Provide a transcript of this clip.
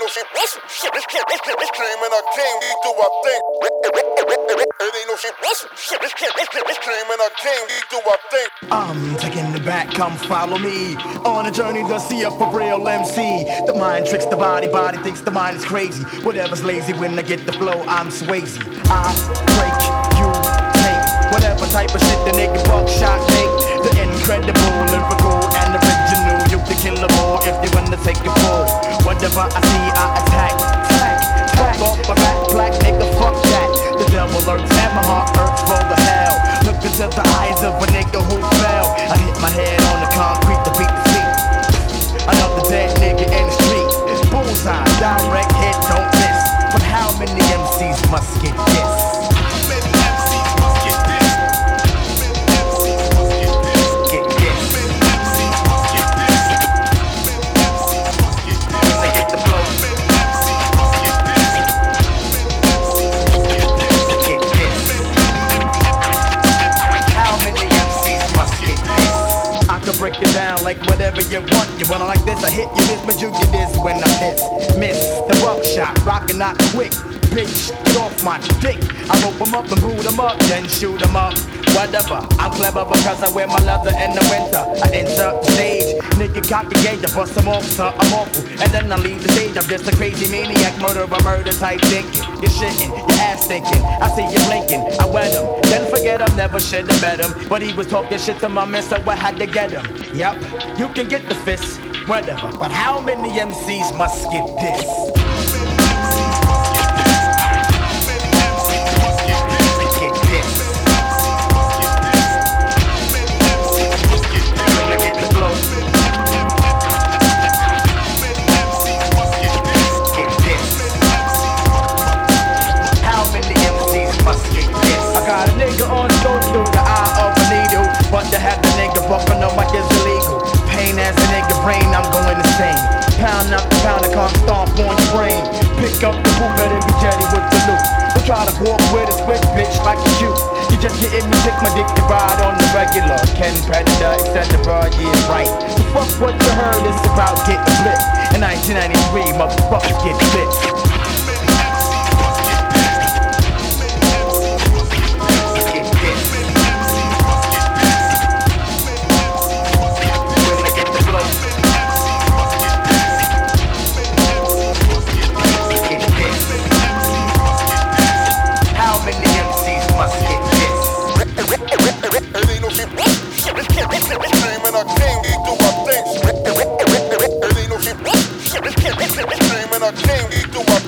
no shit. Screaming a king, we do our thing. It ain't no shit. Screaming a king, we do our thing. I'm taking the back, come follow me on a journey to see a for real MC. The mind tricks the body, body thinks the mind is crazy. Whatever's lazy when I get the flow, I'm Swayze. I break, you take whatever type of shit the nigga buckshot make. The incredible, lyrical, and original. You can kill them all if you wanna take it full. Whatever I see, I attack. Back off my back, black nigga, fuck that. The devil lurks and my heart hurts for the hell. Look into the eyes of a nigga who fell. I hit my head on the concrete to beat the feet. Another dead nigga in the street. Bullseye, direct hit, don't miss. But how many MCs must get this? Break it down like whatever you want. You wanna like this, I hit you this, but you get this when I miss the buckshot, rockin' not quick. Bitch, get off my dick. I rope 'em up and boot 'em up, then shoot 'em up. Whatever, I'm clever because I wear my leather in the winter. I enter the stage, nigga cock the gauge, I bust 'em off, so I'm awful. And then I leave the stage, I'm just a crazy maniac, murderer, murder type thinking. You're shitting, your ass thinking, I see you blinking, I wet him. Then forget him, never should've bet him. But he was talking shit to my man, so I had to get him. Yep, you can get the fist, whatever. But how many MCs must get this? Got a nigga on the go through the eye of a needle, but to have the nigga bumping on mic is illegal. Pain as a nigga brain, I'm going insane. Pound up the pound, I can't stomp on your brain. Pick up the boot, better be jetty with the loot. Don't try to walk with a switch, bitch, like a shoot. You just getting me sick, my dick to ride on the regular. Ken Predator, etc. Yeah, right. So fuck what you heard, it's about getting flipped. In 1993, motherfuckers get flipped. Screaming a king, we do our thing. It ain't no shit. Screaming a king, we do our